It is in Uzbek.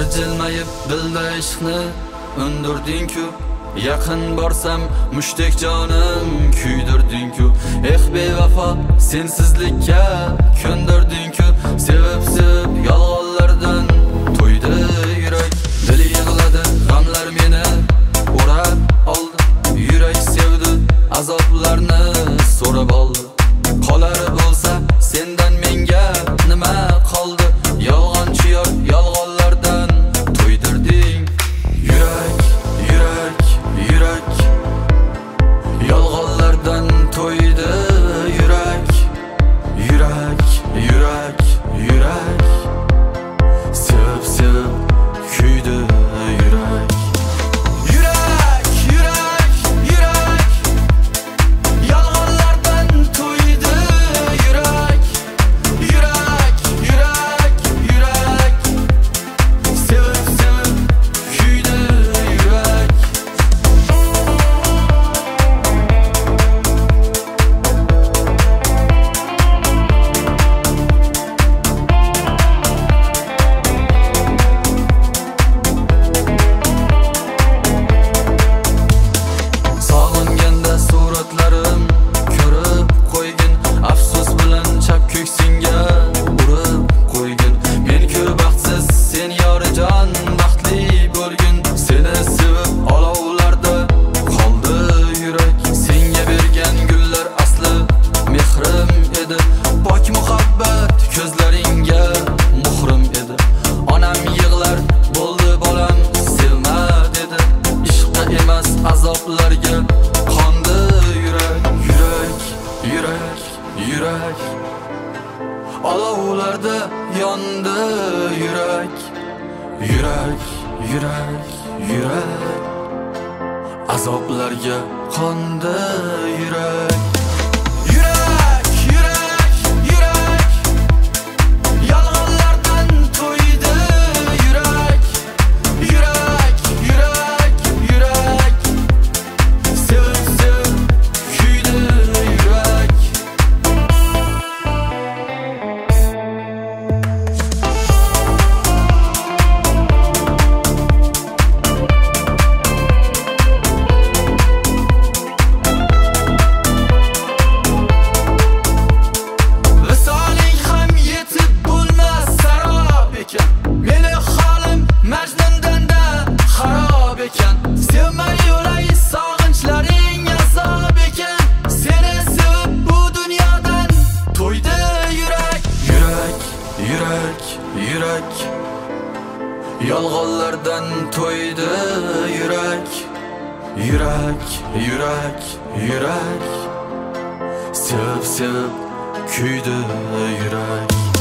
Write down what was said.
jilmayib dilda ishqni undirding-ku, yaqin borsam mushtdek jonim kuydirding-ku. Bevafo sensizlikka ko'ndirding-ku, sevib yolg'onlardan to'ydi yurak. Dil yig'ladi, g'amlar meni o'rab oldi, yurak sevdi, azoblarni so'rab oldi. Qolari bo'lsa sendan menga nima qoldi? Yolg'onchi yor, yolg'onlardan to'ydirding yurak, yurak, yurak. Yolg'onlardan to'ydi yurak, yurak, yurak, yurak. Sevib kuydi yurak. Yurak, yurak, yurak. Yolg'onlardan to'ydi yurak, yurak, yurak, yurak. Sevib kuydi yurak. Sog'inganda suratlarim ko'rib qo'ygin, afsus bilan chap ko'ksingga urib qo'ygin. Men-ku baxtsiz, sen yorijon baxtli bo'lgin. Seni sevib olovlarda qoldi yurak. Senga bergan gullar asli mehrim edi, pok muhabbat ko'zlaringga muhrim edi. Onam yig'lar bo'ldi bolam sevma dedi, ishqqa emas azoblarga qondi yurak. Yurak, yurak, yurak. Olovlarda yondi yurak, yurak, yurak, yurak. Azoblarga qondi yurak. Yurak, yurak, yurak. Yolg'onlardan to'ydi yurak, yurak, yurak, yurak. Sevib kuydi yurak. Visoling ham yetib bo'lmas sarob ekan. Meni holim Majnundan-da xarob ekan. Sevmay o'lay sog'inchlaring azob ekan. Seni sevib bu dunyodan to'ydi yurak. Yurak, yurak, yurak. Yolg'onlardan to'ydi yurak, yurak, yurak, yurak. Sevib kuydi yurak.